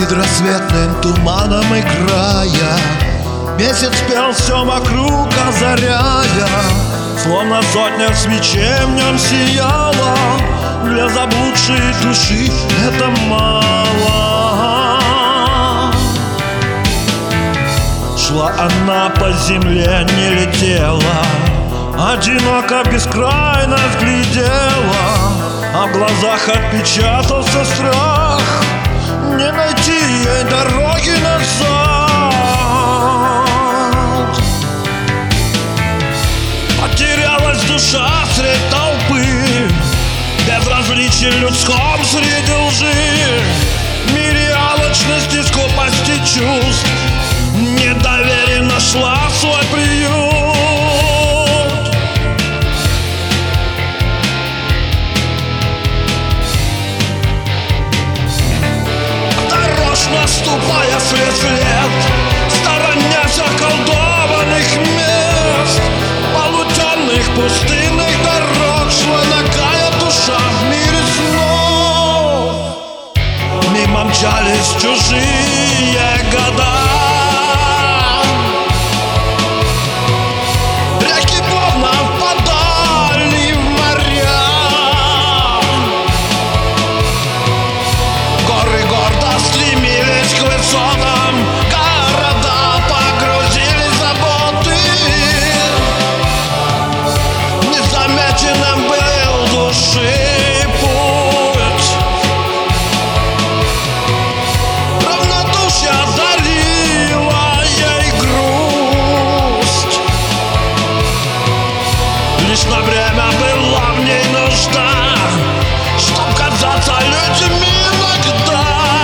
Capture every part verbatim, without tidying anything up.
предрассветным туманом играя, месяц пел все вокруг, озаряя, словно сотня свечей в нем сияла. Для заблудшей души это мало. Шла она по земле, не летела, одиноко бескрайно глядела, а в глазах отпечатался страх. Не найти ей дороги назад. Потерялась душа средь толпы, безразличие людском среди лжи, в мире алчности, скупости чувств, недоверие нашла свой приют. Осторожно ступая след в след, сторонясь околдованных мест, полутемных пустынных дорог, шла нагая душа в мире снов. Мимо мчались чужие года, реки плавно впадали в моря, горы гордо стремились к высотам, города погрузились в заботы. Незамеченным был души путь, равнодушие одарило ей грусть. Лишь на время была в ней нужда, чтоб казаться людьми иногда.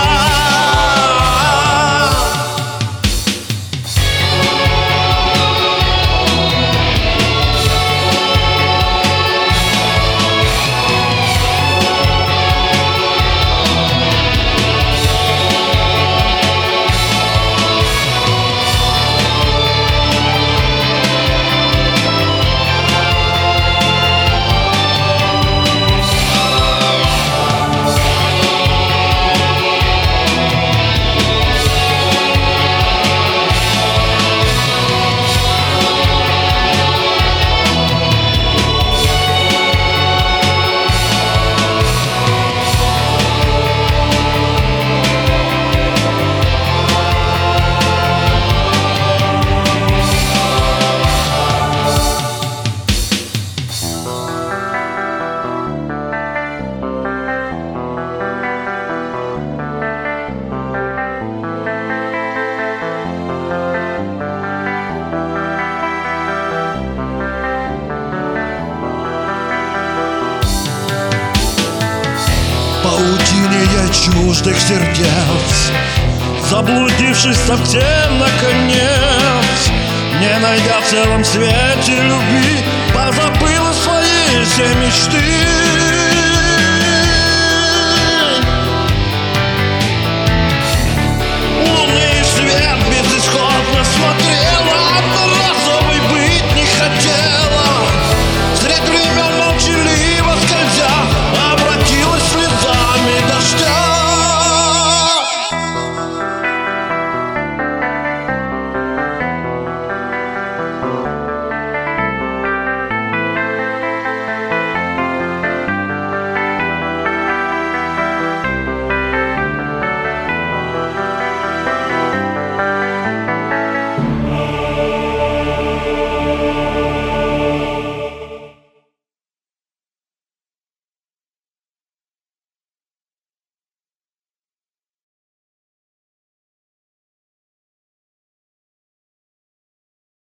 Паутине я чуждых сердец, заблудившись совсем наконец, не найдя в целом свете любви, позабыла свои все мечты.